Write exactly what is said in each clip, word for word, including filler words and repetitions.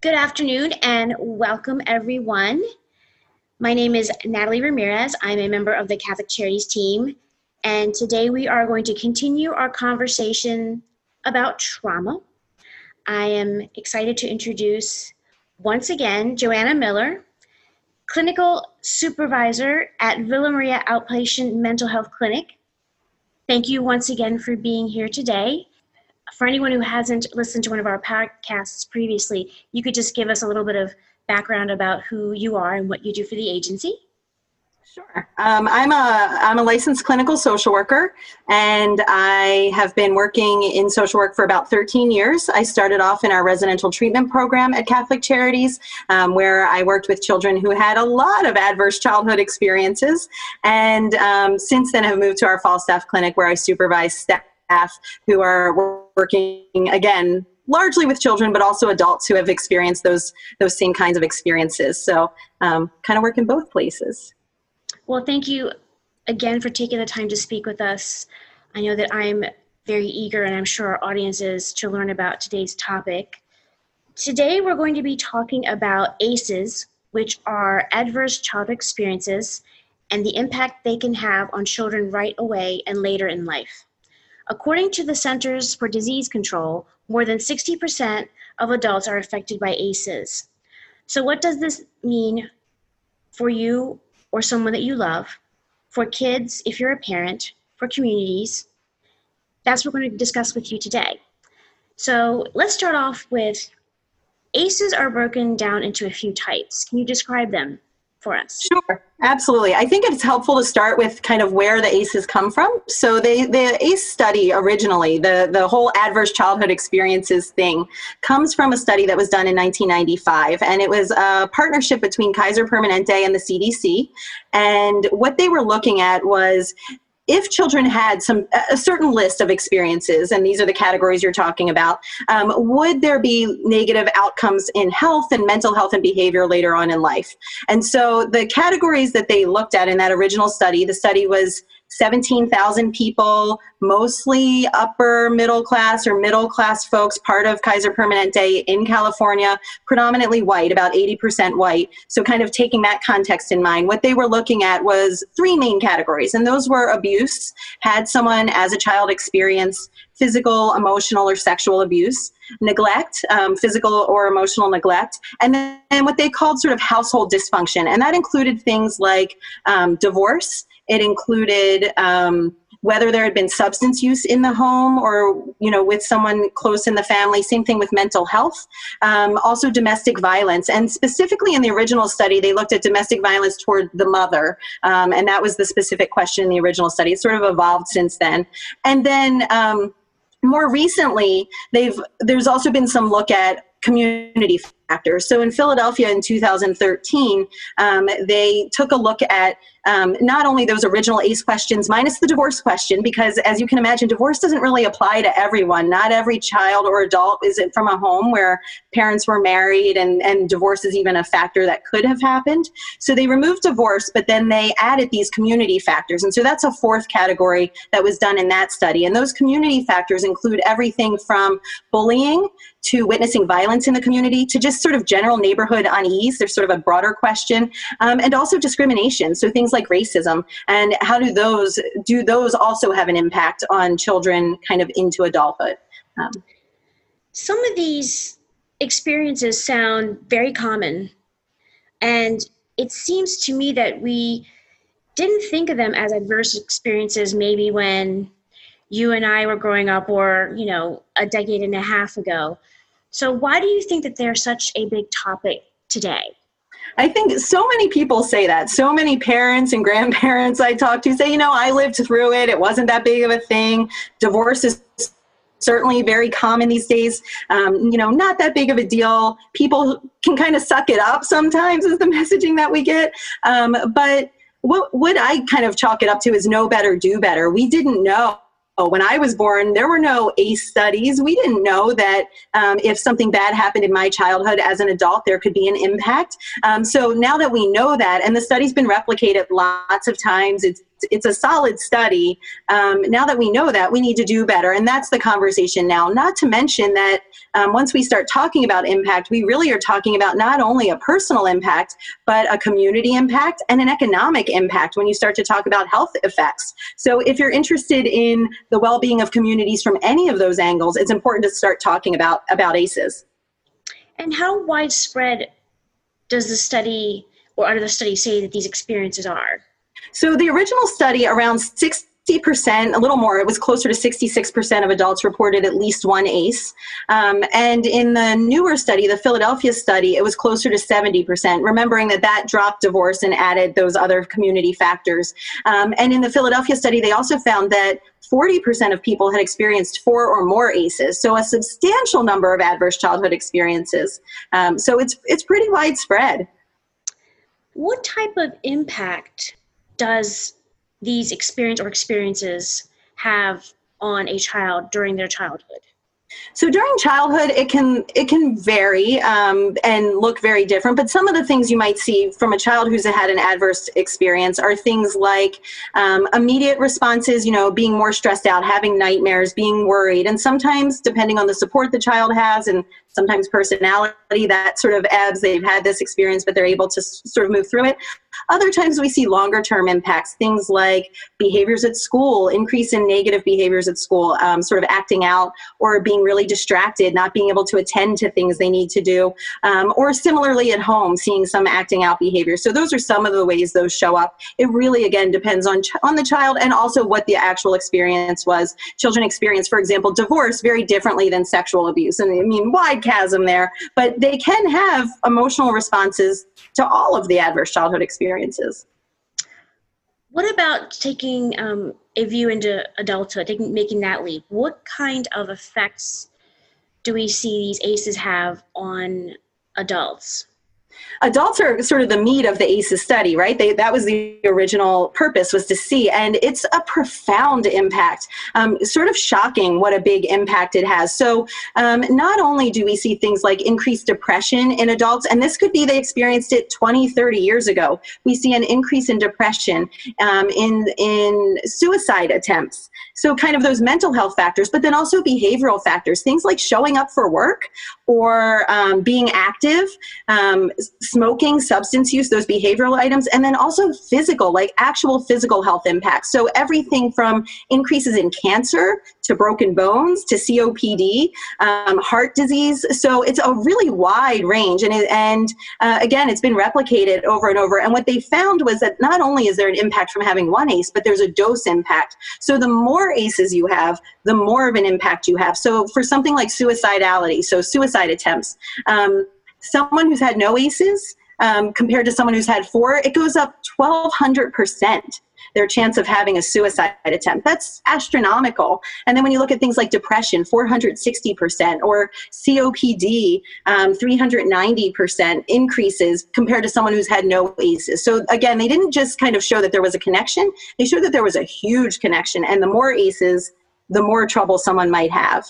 Good afternoon and welcome everyone. My name is Natalie Ramirez. I'm a member of the Catholic Charities team, and today we are going to continue our conversation about trauma. I am excited to introduce once again Joanna Miller, Clinical Supervisor at Villa Maria Outpatient Mental Health Clinic. Thank you once again for being here today. For anyone who hasn't listened to one of our podcasts previously, you could just give us a little bit of background about who you are and what you do for the agency. Sure. Um, I'm a I'm a licensed clinical social worker, and I have been working in social work for about thirteen years. I started off in our residential treatment program at Catholic Charities, um, where I worked with children who had a lot of adverse childhood experiences, and um, since then have moved to our Falstaff Clinic, where I supervise staff who are working, again, largely with children, but also adults who have experienced those those same kinds of experiences. So um, kind of work in both places. Well, thank you again for taking the time to speak with us. I know that I'm very eager, and I'm sure our audience is, to learn about today's topic. Today, we're going to be talking about A C Es, which are adverse childhood experiences, and the impact they can have on children right away and later in life. According to the Centers for Disease Control, more than sixty percent of adults are affected by A C Es. So what does this mean for you or someone that you love, for kids if you're a parent, for communities? That's what we're going to discuss with you today. So let's start off with A C Es are broken down into a few types. Can you describe them for us? Sure, absolutely. I think it's helpful to start with kind of where the A C Es come from. So they, the A C E study originally, the, the whole adverse childhood experiences thing, comes from a study that was done in nineteen ninety-five. And it was a partnership between Kaiser Permanente and the C D C. And what they were looking at was, if children had some a certain list of experiences, and these are the categories you're talking about, um, would there be negative outcomes in health and mental health and behavior later on in life? And so the categories that they looked at in that original study, the study was seventeen thousand people, mostly upper middle class or middle class folks, part of Kaiser Permanente in California, predominantly white, about eighty percent white. So kind of taking that context in mind, what they were looking at was three main categories, and those were abuse. Had someone as a child experience physical, emotional, or sexual abuse; neglect, um, physical or emotional neglect; and then and what they called sort of household dysfunction. And that included things like um, divorce. It included um, whether there had been substance use in the home or, you know, with someone close in the family. Same thing with mental health. Um, also domestic violence. And specifically in the original study, they looked at domestic violence toward the mother. Um, and that was the specific question in the original study. It's sort of evolved since then. And then um, more recently, they've there's also been some look at community factors. So in Philadelphia in two thousand thirteen, um, they took a look at um, not only those original A C E questions, minus the divorce question, because as you can imagine, divorce doesn't really apply to everyone. Not every child or adult is from a home where parents were married, and, and divorce is even a factor that could have happened. So they removed divorce, but then they added these community factors. And so that's a fourth category that was done in that study. And those community factors include everything from bullying to witnessing violence in the community to just sort of general neighborhood unease. There's sort of a broader question, um, and also discrimination. So things like racism, and how do those do those also have an impact on children kind of into adulthood? Um, Some of these experiences sound very common, and it seems to me that we didn't think of them as adverse experiences maybe when you and I were growing up, or, you know, a decade and a half ago. So why do you think that they're such a big topic today? I think so many people say that. So many parents and grandparents I talk to say, you know, I lived through it. It wasn't that big of a thing. Divorce is certainly very common these days. Um, you know, not that big of a deal. People can kind of suck it up sometimes is the messaging that we get. Um, but what, what I kind of chalk it up to is know better, do better. We didn't know. When I was born, there were no A C E studies. We didn't know that um, if something bad happened in my childhood as an adult, there could be an impact. Um, so now that we know that, and the study's been replicated lots of times, it's it's a solid study. Um, now that we know that, we need to do better. And that's the conversation now. Not to mention that um, once we start talking about impact, we really are talking about not only a personal impact, but a community impact and an economic impact when you start to talk about health effects. So if you're interested in the well-being of communities from any of those angles, it's important to start talking about, about A C Es. And how widespread does the study, or do the studies say that these experiences are? So the original study, around sixty percent, a little more, it was closer to sixty-six percent of adults reported at least one A C E. Um, and in the newer study, the Philadelphia study, it was closer to seventy percent, remembering that that dropped divorce and added those other community factors. Um, and in the Philadelphia study, they also found that forty percent of people had experienced four or more A C Es, so a substantial number of adverse childhood experiences. Um, so it's it's pretty widespread. What type of impact does these experience or experiences have on a child during their childhood? So during childhood, it can it can vary um, and look very different. But some of the things you might see from a child who's had an adverse experience are things like um, immediate responses, you know, being more stressed out, having nightmares, being worried. And sometimes, depending on the support the child has and sometimes personality, that sort of ebbs. They've had this experience, but they're able to s- sort of move through it. Other times we see longer term impacts, things like behaviors at school, increase in negative behaviors at school, um, sort of acting out or being really distracted, not being able to attend to things they need to do, um, or similarly at home, seeing some acting out behavior. So those are some of the ways those show up. It really, again, depends on, ch- on the child and also what the actual experience was. Children experience, for example, divorce very differently than sexual abuse. And I mean, wide chasm there, but they can have emotional responses to all of the adverse childhood experiences. What about taking um, a view into adulthood, taking, making that leap? What kind of effects do we see these A C Es have on adults? Adults are sort of the meat of the A C Es study, right? They, that was the original purpose, was to see, and it's a profound impact. Um, sort of shocking what a big impact it has. So um, not only do we see things like increased depression in adults, and this could be they experienced it twenty, thirty years ago. We see an increase in depression, um, in, in suicide attempts. So kind of those mental health factors, but then also behavioral factors, things like showing up for work or um, being active, um, smoking, substance use, those behavioral items, and then also physical, like actual physical health impacts. So everything from increases in cancer to broken bones to C O P D, um, heart disease. So it's a really wide range. And, it, and uh, again, it's been replicated over and over. And what they found was that not only is there an impact from having one A C E, but there's a dose impact. So the more A C Es you have, the more of an impact you have. So for something like suicidality, so suicide attempts, um, someone who's had no A C Es um, compared to someone who's had four, it goes up twelve hundred percent. Their chance of having a suicide attempt. That's astronomical. And then when you look at things like depression, four hundred sixty percent, or C O P D, um, three hundred ninety percent increases compared to someone who's had no A C Es. So again, they didn't just kind of show that there was a connection, they showed that there was a huge connection. And the more A C Es, the more trouble someone might have.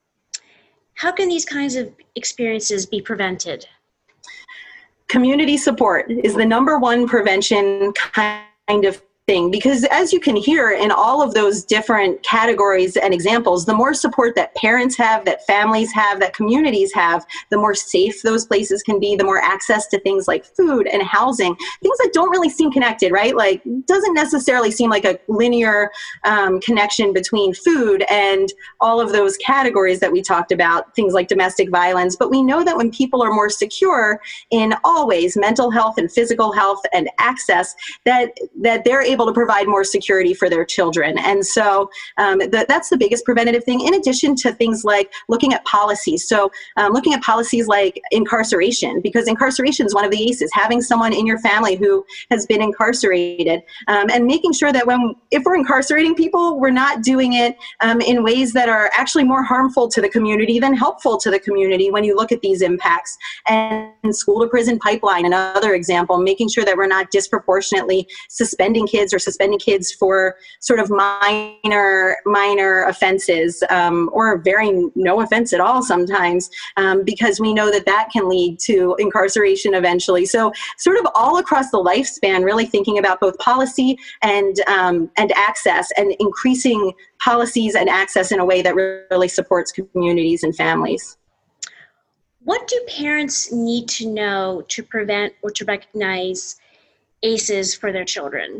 How can these kinds of experiences be prevented? Community support is the number one prevention kind of thing, because as you can hear in all of those different categories and examples, the more support that parents have, that families have, that communities have, the more safe those places can be, the more access to things like food and housing, things that don't really seem connected, right? Like, doesn't necessarily seem like a linear um, connection between food and all of those categories that we talked about, things like domestic violence. But we know that when people are more secure in all ways, mental health and physical health and access, that, that they're able to provide more security for their children. And so um, the, that's the biggest preventative thing, in addition to things like looking at policies. So um, looking at policies like incarceration, because incarceration is one of the A C Es, having someone in your family who has been incarcerated, um, and making sure that when, if we're incarcerating people, we're not doing it um, in ways that are actually more harmful to the community than helpful to the community when you look at these impacts. And school to prison pipeline, another example, making sure that we're not disproportionately suspending kids kids or suspending kids for sort of minor, minor offenses, um, or very no offense at all sometimes, um, because we know that that can lead to incarceration eventually. So sort of all across the lifespan, really thinking about both policy and, um, and access, and increasing policies and access in a way that really supports communities and families. What do parents need to know to prevent or to recognize A C Es for their children?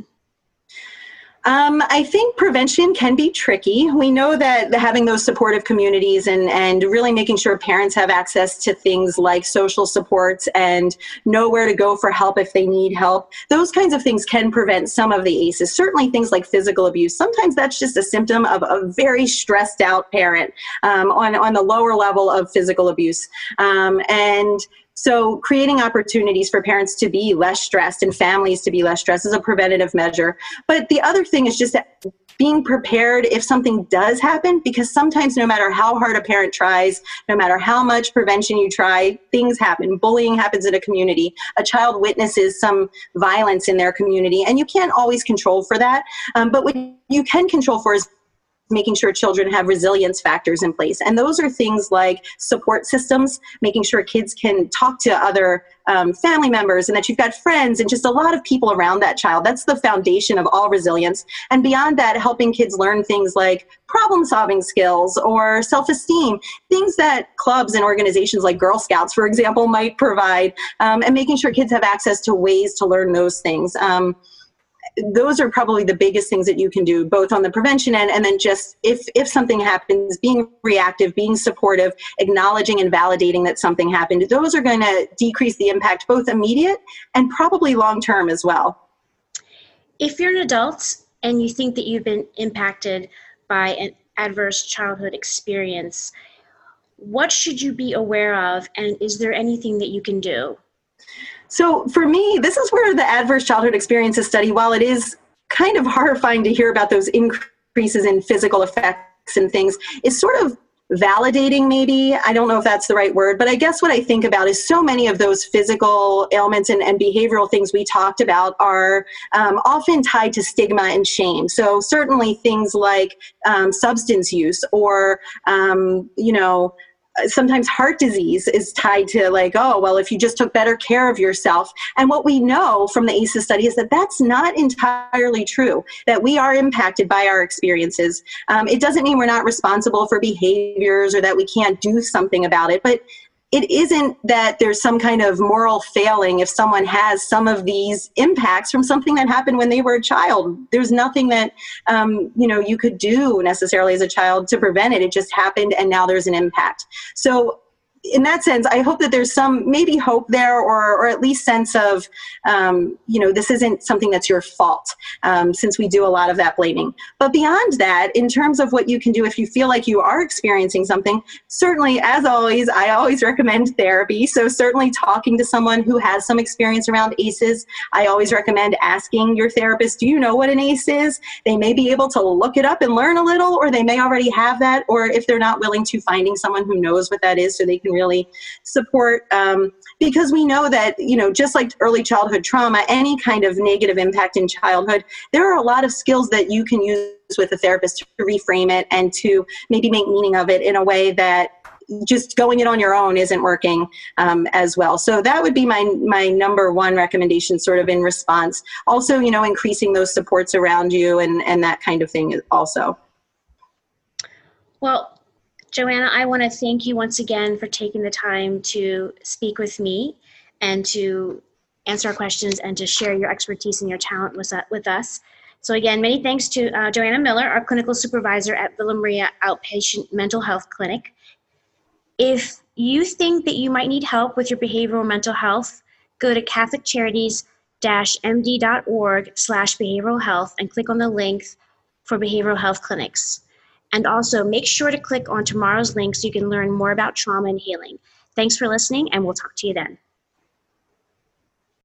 Um, I think prevention can be tricky. We know that having those supportive communities and, and really making sure parents have access to things like social supports and know where to go for help if they need help, those kinds of things can prevent some of the A C Es. Certainly things like physical abuse. Sometimes that's just a symptom of a very stressed out parent um, on, on the lower level of physical abuse. Um, and So creating opportunities for parents to be less stressed and families to be less stressed is a preventative measure. But the other thing is just being prepared if something does happen, because sometimes no matter how hard a parent tries, no matter how much prevention you try, things happen. Bullying happens in a community. A child witnesses some violence in their community, and you can't always control for that. Um, but what you can control for is making sure children have resilience factors in place. And those are things like support systems, making sure kids can talk to other um, family members and that you've got friends and just a lot of people around that child. That's the foundation of all resilience. And beyond that, helping kids learn things like problem-solving skills or self-esteem, things that clubs and organizations like Girl Scouts, for example, might provide, um, and making sure kids have access to ways to learn those things. Um, Those are probably the biggest things that you can do, both on the prevention end and then just if, if something happens, being reactive, being supportive, acknowledging and validating that something happened. Those are going to decrease the impact, both immediate and probably long-term as well. If you're an adult and you think that you've been impacted by an adverse childhood experience, what should you be aware of, and is there anything that you can do? So for me, this is where the adverse childhood experiences study, while it is kind of horrifying to hear about those increases in physical effects and things, is sort of validating maybe. I don't know if that's the right word, but I guess what I think about is so many of those physical ailments and, and behavioral things we talked about are um, often tied to stigma and shame. So certainly things like um, substance use or, um, you know, sometimes heart disease is tied to like, oh, well, if you just took better care of yourself. And what we know from the A C Es study is that that's not entirely true, that we are impacted by our experiences. Um, it doesn't mean we're not responsible for behaviors or that we can't do something about it, but it isn't that there's some kind of moral failing if someone has some of these impacts from something that happened when they were a child. There's nothing that um, you know you could do necessarily as a child to prevent it. It just happened, and now there's an impact. So in that sense, I hope that there's some maybe hope there, or or at least sense of, um, you know, this isn't something that's your fault, um, since we do a lot of that blaming. But beyond that, in terms of what you can do if you feel like you are experiencing something, certainly, as always, I always recommend therapy. So certainly talking to someone who has some experience around A C Es. I always recommend asking your therapist, do you know what an A C E is? They may be able to look it up and learn a little, or they may already have that, or if they're not willing to, finding someone who knows what that is so they can really support, um, because we know that, you know, just like early childhood trauma, any kind of negative impact in childhood, there are a lot of skills that you can use with a therapist to reframe it and to maybe make meaning of it in a way that just going it on your own isn't working um, as well. So that would be my my number one recommendation sort of in response. Also, you know, increasing those supports around you and, and that kind of thing also. Well, Joanna, I want to thank you once again for taking the time to speak with me and to answer our questions and to share your expertise and your talent with, with us. So again, many thanks to uh, Joanna Miller, our clinical supervisor at Villa Maria Outpatient Mental Health Clinic. If you think that you might need help with your behavioral mental health, go to catholic charities dash m d dot org slash behavioral health and click on the link for behavioral health clinics. And also make sure to click on tomorrow's link so you can learn more about trauma and healing. Thanks for listening, and we'll talk to you then.